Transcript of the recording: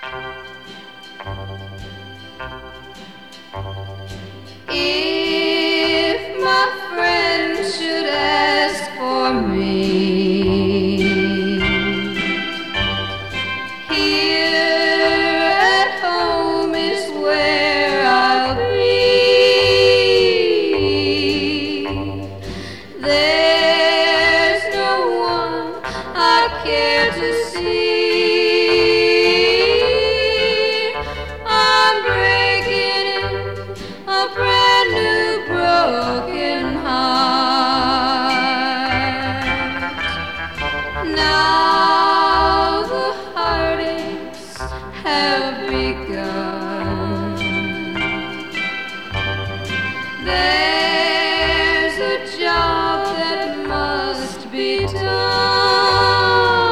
If my friend should ask for me, here at home is where I'll be. There's no one I care to see. I'm breaking in a brand new broken heart. Now the heartaches have